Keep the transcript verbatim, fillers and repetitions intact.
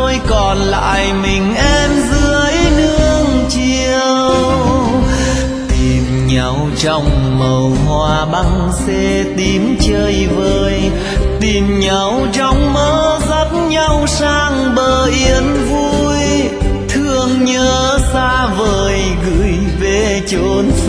thôi, còn lại mình em dưới nương chiều. Tìm nhau trong màu hoa băng xê tím chơi vơi, tìm nhau trong mơ dắt nhau sang bờ yên vui. Thương nhớ xa vời gửi về chốn